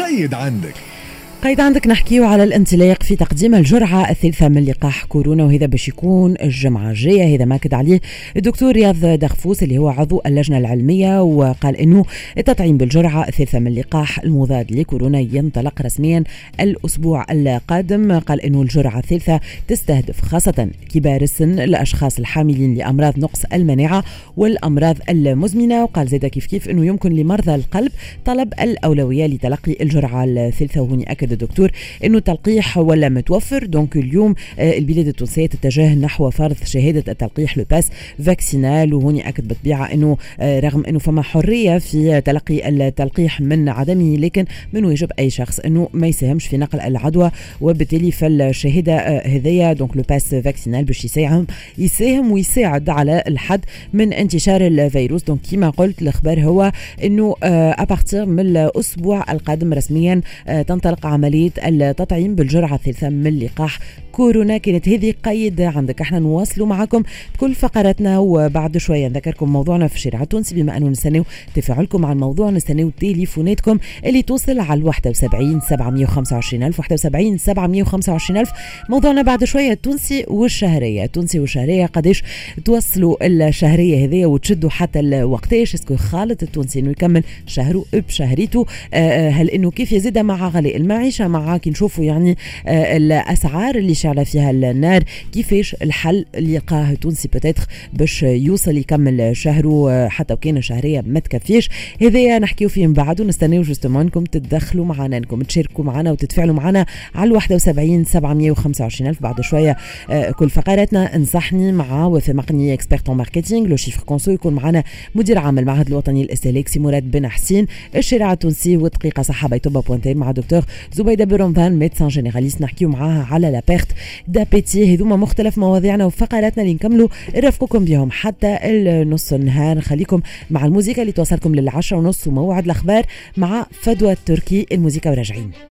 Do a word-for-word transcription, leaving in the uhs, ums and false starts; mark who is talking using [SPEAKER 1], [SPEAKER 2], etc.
[SPEAKER 1] قيد عندك.
[SPEAKER 2] قيد عندك نحكيو على الانطلاق في تقديم الجرعة الثالثة من لقاح كورونا، وهذا باش يكون الجمعة الجاية. هذا ما كد عليه الدكتور رياض دغفوس اللي هو عضو اللجنة العلمية، وقال انه التطعيم بالجرعة الثالثة من لقاح المضاد لكورونا ينطلق رسميا الاسبوع القادم. قال انه الجرعة الثالثة تستهدف خاصة كبار السن، الاشخاص الحاملين لامراض نقص المناعة والامراض المزمنة. وقال زيدا كيف كيف انه يمكن لمرضى القلب طلب الاولوية لتلقي الجرعة الثالثة. وهني اكد الدكتور انه التلقيح ولا متوفر. دونك اليوم البلاد التونسيه تتجه نحو فرض شهاده التلقيح لو باس فاكسينال. وهوني اكد بالطبيعه انه رغم انه فما حريه في تلقي التلقيح من عدمه، لكن من واجب اي شخص انه ما يساهمش في نقل العدوى، وبالتالي فالشهاده هذيا دونك لو باس فاكسينال باش يساهم يساهم ويساعد على الحد من انتشار الفيروس. دونك كما قلت الخبر هو انه ابارتير من الاسبوع القادم رسميا تنطلق عملية التطعيم بالجرعة الثالثة من لقاح كورونا. كانت هذه قيد عندك. احنا نواصلوا معكم بكل فقراتنا، وبعد شوية نذكركم موضوعنا في الشارع التونسي، بما انه نستناو تفاعلكم عن الموضوع، نستناو تليفوناتكم اللي توصل على واحد وسبعين سبعمية وخمسة وعشرين ألف واحد وسبعين سبعمية وخمسة وعشرين ألف. موضوعنا بعد شوية التونسي والشهرية. التونسي والشهرية قديش توصلوا الشهرية هذه وتشدوا حتى الوقتاش؟ اسكو خالط التونسي انه يكمل شهره بشهريته؟ هل انه كيف يزيد مع غلاء المعيشة، مع كي نشوفوا يعني آه الأسعار اللي شعلة فيها النار، كيفاش الحل اللي يلقاه تونسي بتاتخ باش يوصل يكمل شهره آه حتى وكان شهرية ما تكفيش؟ هذا نحكيو فيه من بعد، ونستناو جوستومون انكم تتدخلوا معنا، انكم تشاركوا معنا وتتفاعلوا معنا على واحد وسبعين سبعمية وخمسة وعشرين ألف. بعد شوية آه كل فقراتنا انصحني مع وفي مقني اكسبيرت ماركتينغ لو شيفر كونسو، يكون معنا مدير عام المعهد الوطني للاستهلاك سي مراد بن حسين، الشارع التونسي ودقيقة صحة بيتوبا بوانتين مع دكتور زبيدة برمضان ميدسان جينيراليست، نحكيو معاها على لا بيرت دابيتي. هذوما مختلف مواضيعنا وفقراتنا اللي نكملوا نرافقكم بهم حتى النص النهار. خليكم مع الموسيقى اللي توصلكم للعشرة ونص وموعد الأخبار مع فدوى التركي. الموسيقى وراجعين.